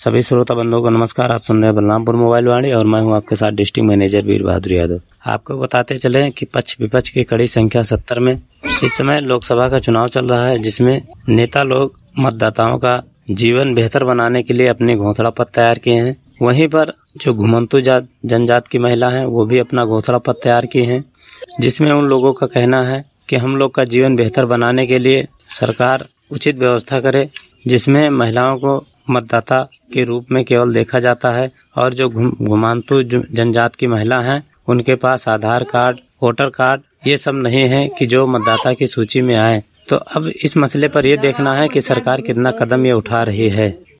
सभी श्रोता बंधुओं को नमस्कार। आप सुन रहे हैं बलरामपुर मोबाइल वाणी और मैं हूं आपके साथ डिस्ट्रिक्ट मैनेजर वीर बहादुर यादव। आपको बताते चले कि पक्ष विपक्ष की कड़ी संख्या 70 में इस समय लोकसभा का चुनाव चल रहा है, जिसमें नेता लोग मतदाताओं का जीवन बेहतर बनाने के लिए अपने घोंसला पत्र तैयार किए हैं। वहीं पर जो घुमंतु जनजात की महिला है वो भी अपना घोंसला पत्र तैयार किए हैं, जिसमें उन लोगों का कहना है कि हम लोग का जीवन बेहतर बनाने के लिए सरकार उचित व्यवस्था करे, जिसमें महिलाओं को मतदाता के रूप में केवल देखा जाता है और जो घुमांतु जनजात की महिला हैं उनके पास आधार कार्ड, वोटर कार्ड ये सब नहीं है कि जो मतदाता की सूची में आए। तो अब इस मसले पर ये देखना है कि सरकार कितना कदम ये उठा रही है।